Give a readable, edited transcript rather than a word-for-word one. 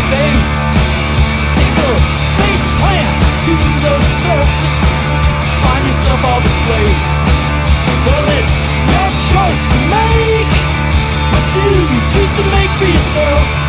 face. Take a face plant to the surface. Find yourself all displaced. Well, it's your choice to make, but you choose to make for yourself.